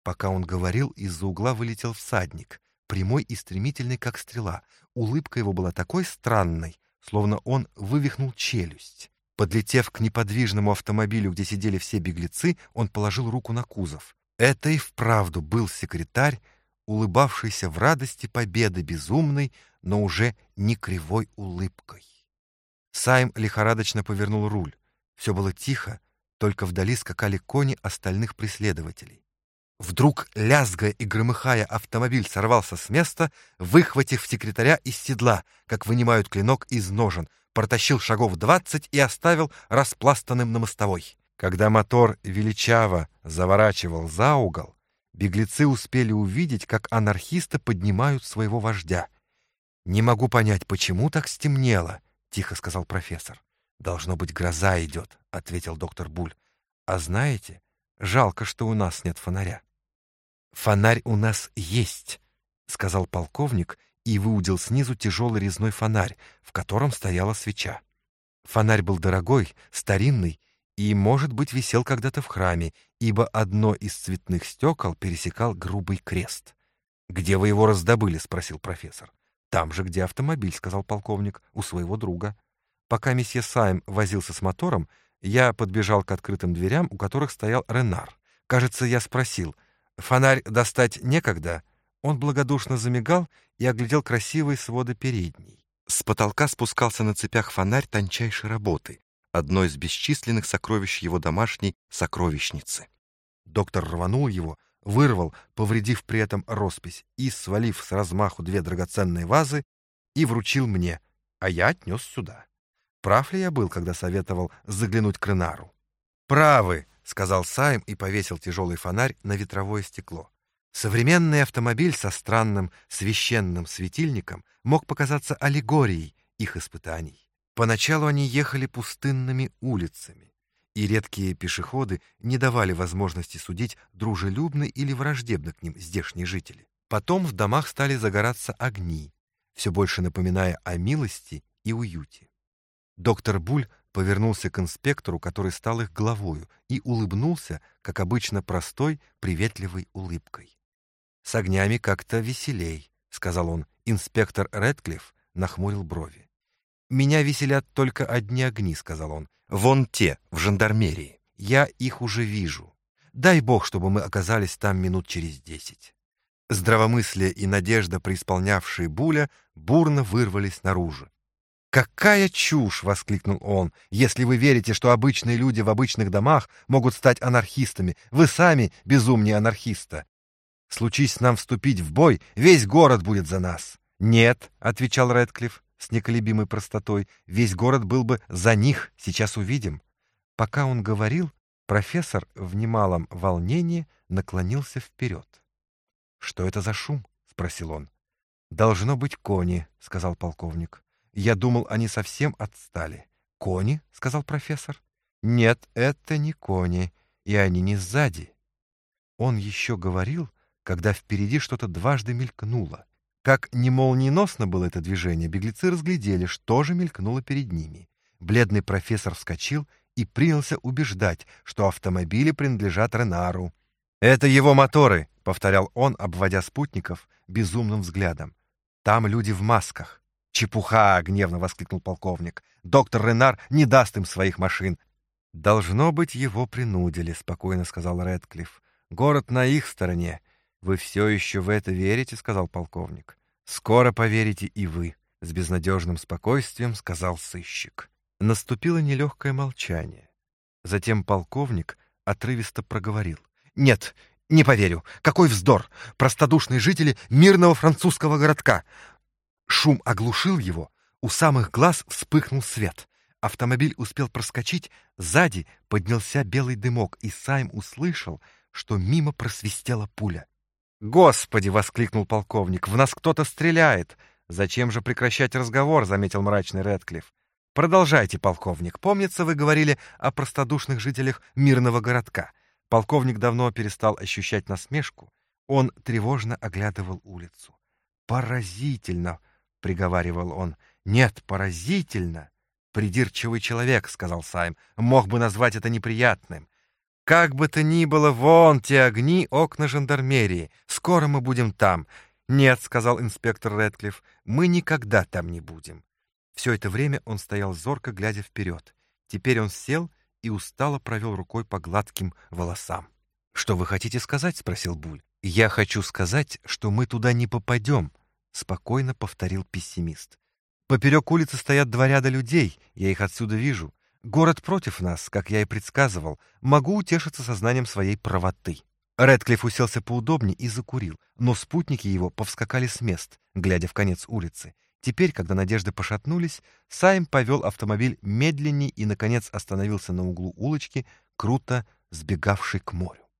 Пока он говорил, из-за угла вылетел всадник, прямой и стремительный, как стрела. Улыбка его была такой странной, словно он вывихнул челюсть. Подлетев к неподвижному автомобилю, где сидели все беглецы, он положил руку на кузов. Это и вправду был секретарь, улыбавшийся в радости победы безумной, но уже не кривой улыбкой. Сайм лихорадочно повернул руль. Все было тихо, только вдали скакали кони остальных преследователей. Вдруг, лязгая и громыхая, автомобиль сорвался с места, выхватив секретаря из седла, как вынимают клинок из ножен, протащил шагов 20 и оставил распластанным на мостовой. Когда мотор величаво заворачивал за угол, беглецы успели увидеть, как анархисты поднимают своего вождя. «Не могу понять, почему так стемнело», — тихо сказал профессор. «Должно быть, гроза идет», — ответил доктор Буль. «А знаете, жалко, что у нас нет фонаря». «Фонарь у нас есть», — сказал полковник и выудил снизу тяжелый резной фонарь, в котором стояла свеча. Фонарь был дорогой, старинный и, может быть, висел когда-то в храме, ибо одно из цветных стекол пересекал грубый крест. «Где вы его раздобыли?» — спросил профессор. «Там же, где автомобиль», — сказал полковник, — «у своего друга». Пока месье Сайм возился с мотором, я подбежал к открытым дверям, у которых стоял Ренар. Кажется, я спросил: «Фонарь достать некогда?» Он благодушно замигал и оглядел красивые своды передней. С потолка спускался на цепях фонарь тончайшей работы, одно из бесчисленных сокровищ его домашней сокровищницы. Доктор рванул его, вырвал, повредив при этом роспись, и, свалив с размаху 2 драгоценные вазы, и вручил мне, а я отнес сюда. Прав ли я был, когда советовал заглянуть к Ренару? «Правы», — сказал Сайм и повесил тяжелый фонарь на ветровое стекло. Современный автомобиль со странным священным светильником мог показаться аллегорией их испытаний. Поначалу они ехали пустынными улицами, и редкие пешеходы не давали возможности судить, дружелюбны или враждебны к ним здешние жители. Потом в домах стали загораться огни, все больше напоминая о милости и уюте. Доктор Буль повернулся к инспектору, который стал их главою, и улыбнулся, как обычно, простой, приветливой улыбкой. «С огнями как-то веселей», — сказал он. Инспектор Рэдклифф нахмурил брови. «Меня веселят только одни огни», — сказал он. «Вон те, в жандармерии. Я их уже вижу. Дай бог, чтобы мы оказались там минут через 10». Здравомыслие и надежда, преисполнявшие Буля, бурно вырвались наружу. «Какая чушь!» — воскликнул он. «Если вы верите, что обычные люди в обычных домах могут стать анархистами, вы сами безумнее анархиста. Случись нам вступить в бой, весь город будет за нас». «Нет», — отвечал Рэдклифф с неколебимой простотой, — «весь город был бы за них, сейчас увидим». Пока он говорил, профессор в немалом волнении наклонился вперед. «Что это за шум?» — спросил он. «Должно быть кони», — сказал полковник. «Я думал, они совсем отстали». «Кони?» — сказал профессор. «Нет, это не кони, и они не сзади». Он еще говорил, когда впереди что-то дважды мелькнуло. Как не молниеносно было это движение, беглецы разглядели, что же мелькнуло перед ними. Бледный профессор вскочил и принялся убеждать, что автомобили принадлежат Ренару. «Это его моторы», — повторял он, обводя спутников безумным взглядом. «Там люди в масках». «Чепуха!» — гневно воскликнул полковник. «Доктор Ренар не даст им своих машин». «Должно быть, его принудили», — спокойно сказал Рэдклифф. «Город на их стороне». «Вы все еще в это верите?» — сказал полковник. «Скоро поверите и вы», — с безнадежным спокойствием сказал сыщик. Наступило нелегкое молчание. Затем полковник отрывисто проговорил. «Нет, не поверю. Какой вздор! Простодушные жители мирного французского городка!» Шум оглушил его, у самых глаз вспыхнул свет. Автомобиль успел проскочить, сзади поднялся белый дымок, и Сайм услышал, что мимо просвистела пуля. «Господи!» — воскликнул полковник. «В нас кто-то стреляет!» «Зачем же прекращать разговор?» — заметил мрачный Рэдклифф. «Продолжайте, полковник. Помнится, вы говорили о простодушных жителях мирного городка». Полковник давно перестал ощущать насмешку. Он тревожно оглядывал улицу. «Поразительно!» — приговаривал он. «Нет, поразительно!» «Придирчивый человек», — сказал Сайм. «Мог бы назвать это неприятным». «Как бы то ни было, вон те огни, окна жандармерии. Скоро мы будем там». «Нет», — сказал инспектор Рэдклифф, — «мы никогда там не будем». Все это время он стоял зорко, глядя вперед. Теперь он сел и устало провел рукой по гладким волосам. «Что вы хотите сказать?» — спросил Буль. «Я хочу сказать, что мы туда не попадем», — спокойно повторил пессимист. «Поперек улицы стоят два ряда людей, я их отсюда вижу. Город против нас, как я и предсказывал. Могу утешиться сознанием своей правоты». Рэдклифф уселся поудобнее и закурил, но спутники его повскакали с мест, глядя в конец улицы. Теперь, когда надежды пошатнулись, Сайм повел автомобиль медленней и, наконец, остановился на углу улочки, круто сбегавшей к морю.